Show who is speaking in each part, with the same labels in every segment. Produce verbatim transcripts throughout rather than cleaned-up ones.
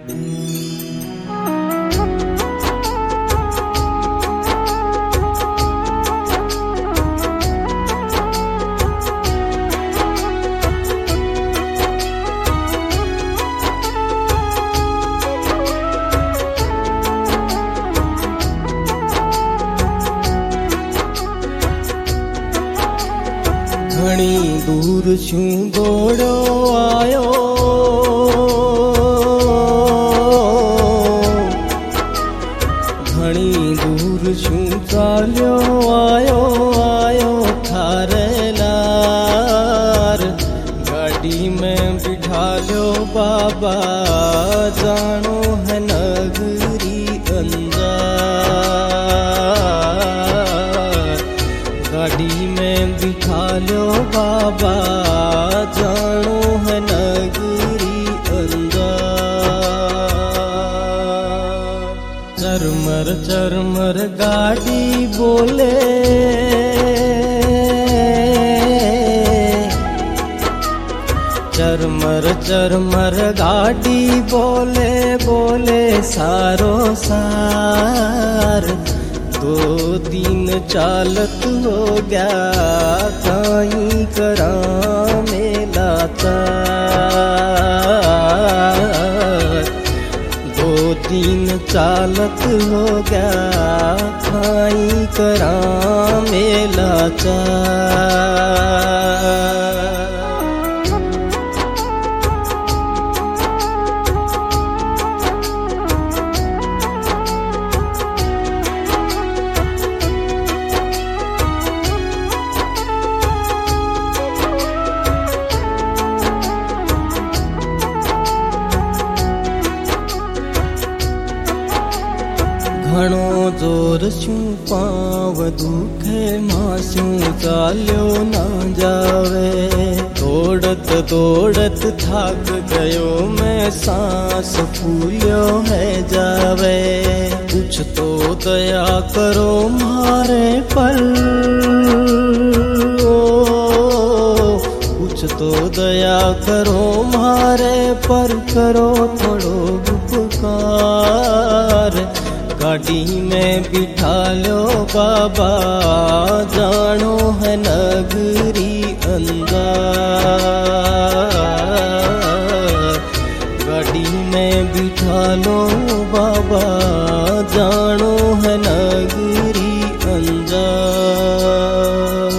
Speaker 1: घणी दूर छू दौड़ो आयो, घणी दूर छू चाल्यो आयो आयो थारे लार। गाड़ी में बिठा लो बाबा जानो है नगरी अंजार। गाड़ी में बिठा लो बाबा जानो है नगरी अंजार। चरमर चरमर गाड़ी बोले, चरमर चरमर गाड़ी बोले बोले सारो सार। दो दिन चालत हो गया काई करा मेला चार। दो दिन चालत हो गया काई करा मेला चार। घणो जोर छू पाव दुखे मासू चाल्यो ना जावे। दौड़त दौड़त थक गयो मैं सांस फूल्यो है जावे। कुछ तो दया करो मारे पर, कुछ तो दया करो मारे पर, करो थोड़ो उपकार। गाड़ी में बिठा लो बाबा जानो है नगरी अंजार। गाड़ी में बिठा लो बाबा जानो है नगरी अंजार।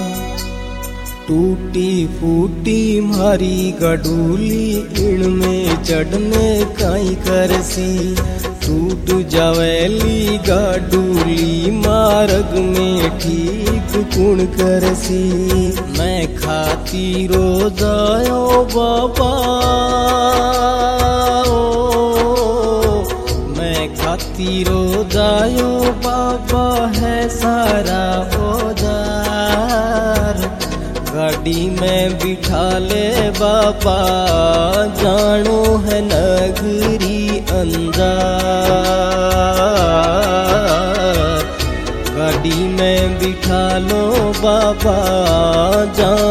Speaker 1: टूटी फूटी मारी गडूली इनमें चढ़ने काई करसी। टूट जावेली गाडूली मार्ग में ठीक कुण करसी। मैं खाती रोजायो बाबा, मैं खाती रोजायो बाबा है सारा औजार। गाड़ी में बिठा ले बाबा जानो है नगरी अंजार। गाड़ी में बिठा लो बाबा जानो